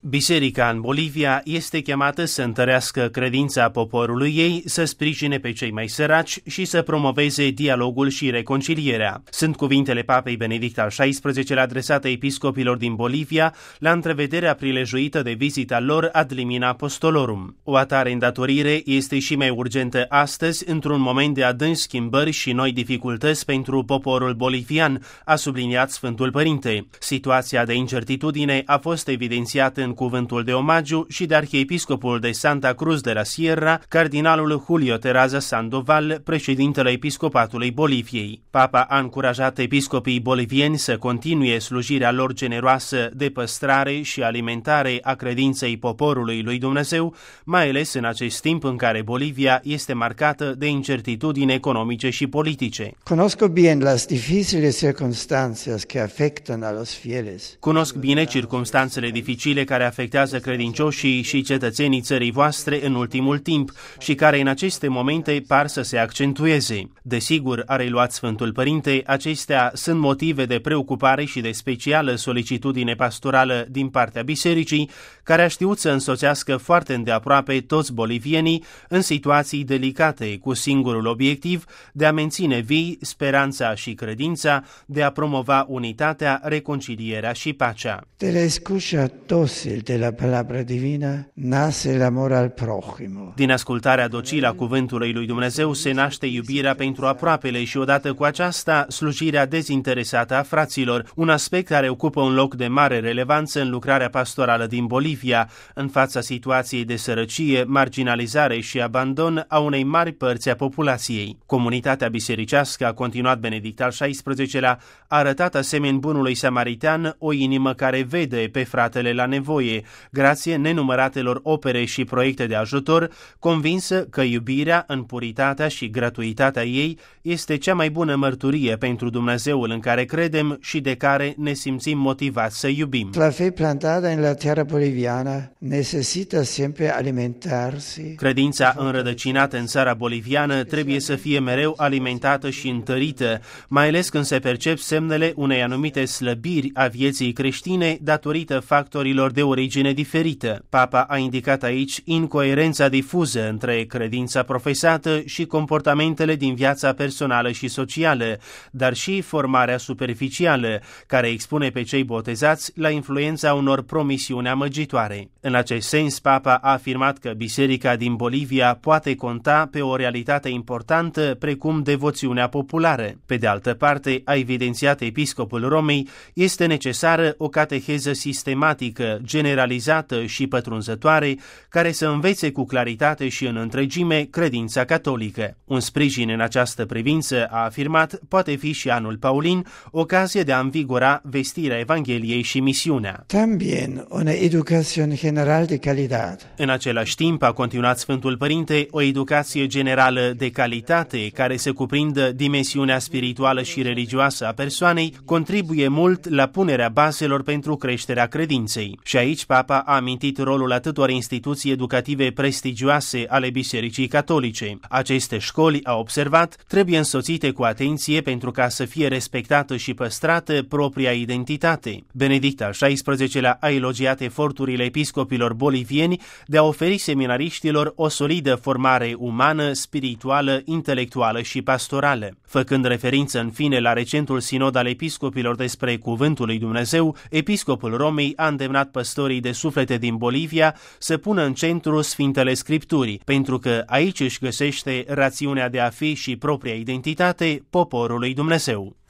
Biserica în Bolivia este chemată să întărească credința poporului ei, să sprijine pe cei mai săraci și să promoveze dialogul și reconcilierea. Sunt cuvintele Papei Benedict al XVI-lea adresate episcopilor din Bolivia la întrevederea prilejuită de vizita lor ad limina apostolorum. O atare îndatorire este și mai urgentă astăzi, într-un moment de adânci schimbări și noi dificultăți pentru poporul bolivian, a subliniat Sfântul Părinte. Situația de incertitudine a fost evidențiată în cuvântul de omagiu și de arhiepiscopul de Santa Cruz de la Sierra, cardinalul Julio Terraza Sandoval, președintele episcopatului Boliviei. Papa a încurajat episcopii bolivieni să continue slujirea lor generoasă de păstrare și alimentare a credinței poporului lui Dumnezeu, mai ales în acest timp în care Bolivia este marcată de incertitudini economice și politice. Conozco bien las difíciles circunstancias que afectan a los fieles. Cunosc bine circumstanțele dificile care afectează credincioșii și cetățenii țării voastre în ultimul timp și care în aceste momente par să se accentueze. Desigur, a reluat Sfântul Părinte, acestea sunt motive de preocupare și de specială solicitudine pastorală din partea bisericii, care a știut să însoțească foarte îndeaproape toți bolivienii în situații delicate, cu singurul obiectiv de a menține vii speranța și credința, de a promova unitatea, reconcilierea și pacea. De la escucha dócil de la palabra divina nace el amor al prójimo. Din ascultarea docilă a cuvântului lui Dumnezeu se naște iubirea pentru aproapele și odată cu aceasta slujirea dezinteresată a fraților, un aspect care ocupă un loc de mare relevanță în lucrarea pastorală din Bolivia, în fața situației de sărăcie, marginalizare și abandon a unei mari părți a populației. Comunitatea bisericească, a continuat Benedict al XVI-lea, a arătat asemenea bunului samaritean o inimă care vede pe fratele la nevoie, grație nenumăratelor opere și proiecte de ajutor, convinsă că iubirea în puritatea și gratuitatea ei este cea mai bună mărturie pentru Dumnezeul în care credem și de care ne simțim motivați să iubim. La fe plantada en la tierra boliviana necesita siempre alimentarse. Credința înrădăcinată în țara boliviană trebuie să fie mereu alimentată și întărită, mai ales când se percep semnele unei anumite slăbiri a vieții creștine datorită factorilor de origine diferită. Papa a indicat aici incoerența difuză între credința profesată și comportamentele din viața personală și socială, dar și formarea superficială, care expune pe cei botezați la influența unor promisiuni amăgitoare. În acest sens, Papa a afirmat că Biserica din Bolivia poate conta pe o realitate importantă precum devoțiunea populară. Pe de altă parte, a evidențiat episcopul Romei, este necesară o cateheză sistematică, generalizată și pătrunzătoare, care să învețe cu claritate și în întregime credința catolică. Un sprijin în această privință, a afirmat, poate fi și anul Paulin, ocazie de a învigora vestirea Evangheliei și misiunea. También una educación general de calidad. În același timp, a continuat Sfântul Părinte, o educație generală de calitate, care să cuprindă dimensiunea spirituală și religioasă a persoanei, contribuie mult la punerea bazelor pentru creșterea credinței. Și aici Papa a amintit rolul atâtor instituții educative prestigioase ale Bisericii Catolice. Aceste școli, a observat, trebuie însoțite cu atenție pentru ca să fie respectată și păstrată propria identitate. Benedict al XVI-lea a elogiat eforturile episcopilor bolivieni de a oferi seminariștilor o solidă formare umană, spirituală, intelectuală și pastorală. Făcând referință în fine la recentul sinod al episcopilor despre Cuvântul lui Dumnezeu, episcopul Romei a îndemnat păstorii de suflete din Bolivia să pună în centru Sfintele Scripturi, pentru că aici își găsește rațiunea de a fi și propria identitate poporului Dumnezeu.